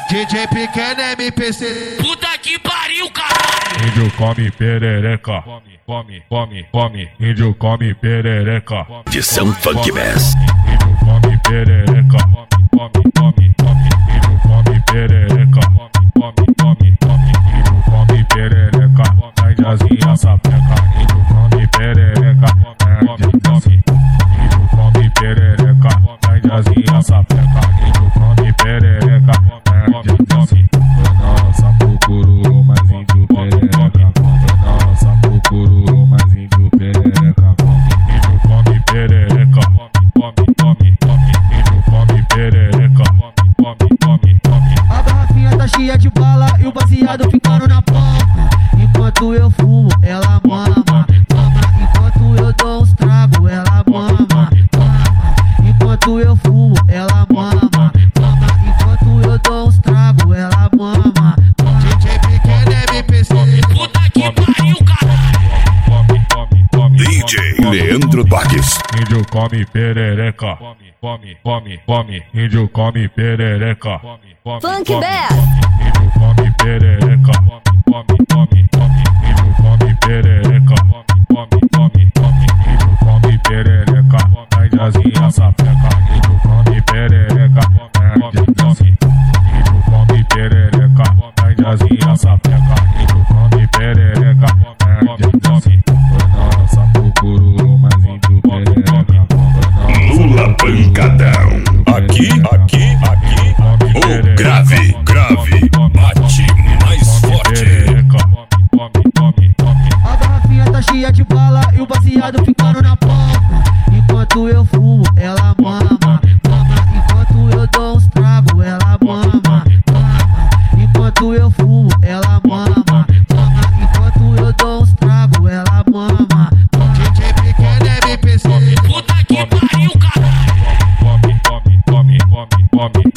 DJ Pequeno MPC. Puta que pariu, caralho. Índio come perereca. Come. Índio come perereca. De São Funk Bass. Índio come perereca. Come. Índio come perereca. Come. Índio come perereca. Maiazinha sapeca. Índio come perereca. Come. Índio come perereca. Maiazinha sapeca. Índio come perereca. Come. Nossa procurou mais índio perereca. Nossa procurou mais índio perereca. Índio come perereca. Come. Índio come perereca. Come. A garrafinha tá cheia de bala e o baseado ficando na palma. Enquanto eu fumo, ela mama. Enquanto eu dou uns tragos, ela mama. Enquanto eu fumo, ela mama. Enquanto eu dou uns tragos, ela mama. DJ Pequeno MPC. Puta que pariu, caralho. DJ Leandro Doques. Índio come perereca. Come. Índio come perereca. Funk Bass. Índio come perereca. Come. Índio come perereca. Come. Índio come perereca. Maiazinha sapeca. Índio come perereca. Come. Índio come perereca. Maiazinha sapeca. Índio come perereca. Come. Nossa procurou mais índio perereca. Lula Pancadão. Aqui. O grave. Bate mais forte. A garrafinha tá cheia de bala e o baseado ficando na palma. Enquanto eu fumo, ela mama. Enquanto eu dou uns tragos, ela mama. Enquanto eu fumo, ela mama. Enquanto eu dou uns tragos, ela mama. DJ Pequeno MPC. Puta que pariu, caralho. Come.